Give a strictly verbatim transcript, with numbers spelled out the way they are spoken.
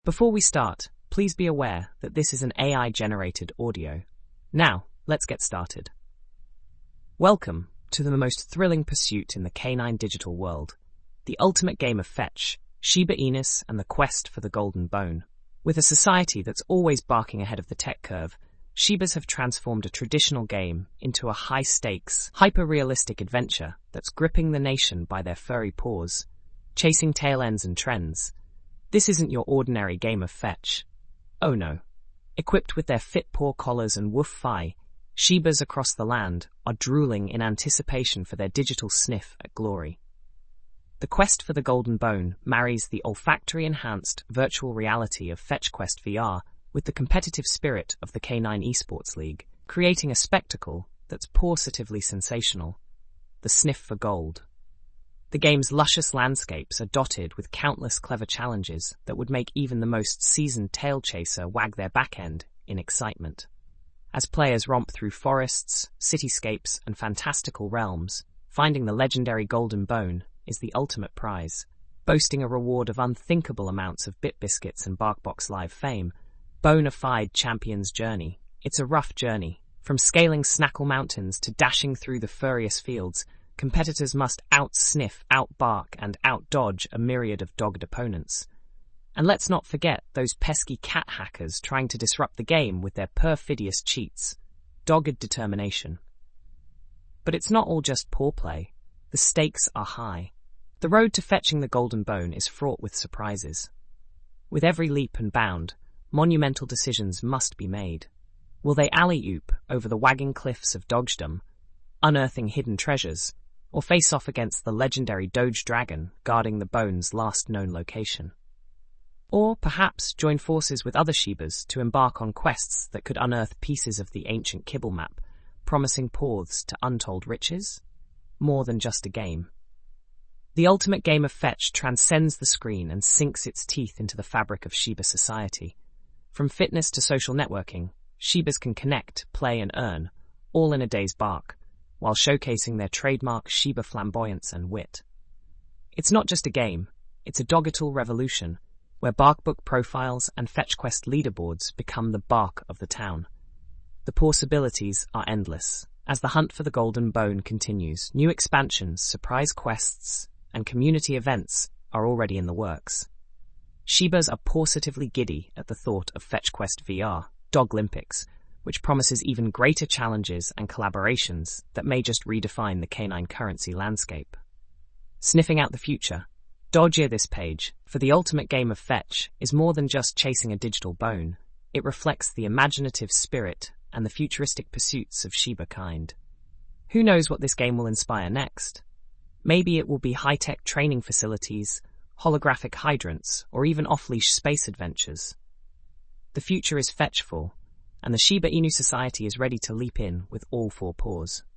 Before we start, please be aware that this is an A I-generated audio. Now, let's get started. Welcome to the most thrilling pursuit in the canine digital world, the ultimate game of fetch, Shiba Inus and the quest for the golden bone. With a society that's always barking ahead of the tech curve, Shibas have transformed a traditional game into a high-stakes, hyper-realistic adventure that's gripping the nation by their furry paws, chasing tail ends and trends. This isn't your ordinary game of fetch. Oh no. Equipped with their fit paw collars and woof fi, Shibas across the land are drooling in anticipation for their digital sniff at glory. The quest for the golden bone marries the olfactory-enhanced virtual reality of FetchQuest V R with the competitive spirit of the Canine Esports League, creating a spectacle that's positively sensational. The sniff for gold. The game's luscious landscapes are dotted with countless clever challenges that would make even the most seasoned tail chaser wag their back end in excitement. As players romp through forests, cityscapes, and fantastical realms, finding the legendary golden bone is the ultimate prize. Boasting a reward of unthinkable amounts of Bit Biscuits and BarkBox Live fame, Bonafide Champion's Journey. It's a rough journey. From scaling Snackle Mountains to dashing through the furriest fields, competitors must out-sniff, out-bark, and out-dodge a myriad of dogged opponents. And let's not forget those pesky cat hackers trying to disrupt the game with their perfidious cheats. Dogged determination. But it's not all just paw play. The stakes are high. The road to fetching the golden bone is fraught with surprises. With every leap and bound, monumental decisions must be made. Will they alley-oop over the wagging cliffs of dogdom, unearthing hidden treasures, or face off against the legendary Doge Dragon guarding the bone's last known location? Or perhaps join forces with other Shibas to embark on quests that could unearth pieces of the ancient kibble map, promising paths to untold riches? More than just a game. The ultimate game of fetch transcends the screen and sinks its teeth into the fabric of Shiba society. From fitness to social networking, Shibas can connect, play and earn, all in a day's bark, while showcasing their trademark Shiba flamboyance and wit. It's not just a game, it's a doggital revolution, where BarkBook profiles and FetchQuest leaderboards become the bark of the town. The possibilities are endless. As the hunt for the golden bone continues, new expansions, surprise quests, and community events are already in the works. Shibas are positively giddy at the thought of FetchQuest V R, Doglympics, which promises even greater challenges and collaborations that may just redefine the canine currency landscape. Sniffing out the future, dodge this page, for the ultimate game of fetch is more than just chasing a digital bone. It reflects the imaginative spirit and the futuristic pursuits of Shiba kind. Who knows what this game will inspire next? Maybe it will be high-tech training facilities, holographic hydrants, or even off-leash space adventures. The future is fetchful, and the Shiba Inu society is ready to leap in with all four paws.